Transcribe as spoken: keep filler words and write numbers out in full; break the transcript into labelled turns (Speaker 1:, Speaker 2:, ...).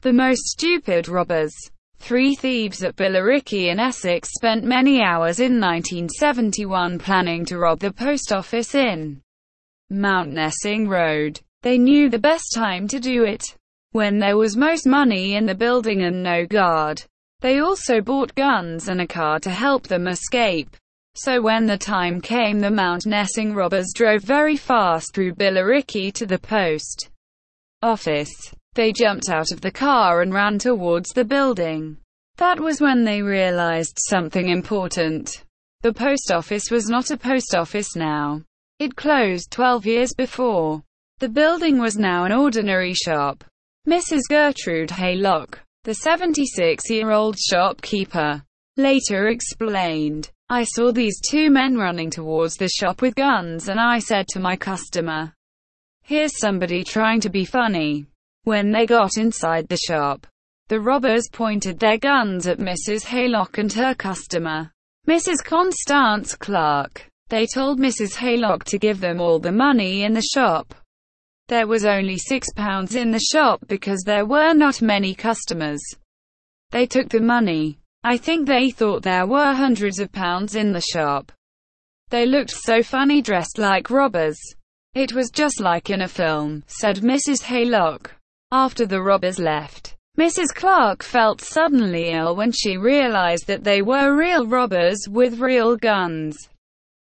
Speaker 1: The most stupid robbers. Three thieves at Billericay in Essex spent many hours in nineteen seventy-one planning to rob the post office in Mountnessing Road. They knew the best time to do it, when there was most money in the building and no guard. They also bought guns and a car to help them escape. So when the time came, the Mountnessing robbers drove very fast through Billericay to the post office. They jumped out of the car and ran towards the building. That was when they realized something important. The post office was not a post office now. It closed twelve years before. The building was now an ordinary shop. Missus Gertrude Haylock, the seventy-six-year-old shopkeeper, later explained, "I saw these two men running towards the shop with guns and I said to my customer, 'Here's somebody trying to be funny.' When they got inside the shop, the robbers pointed their guns at Missus Haylock and her customer, Missus Constance Clark. They told Missus Haylock to give them all the money in the shop. There was only six pounds in the shop because there were not many customers. They took the money. I think they thought there were hundreds of pounds in the shop. They looked so funny dressed like robbers. It was just like in a film," said Missus Haylock. After the robbers left, Missus Clark felt suddenly ill when she realized that they were real robbers with real guns.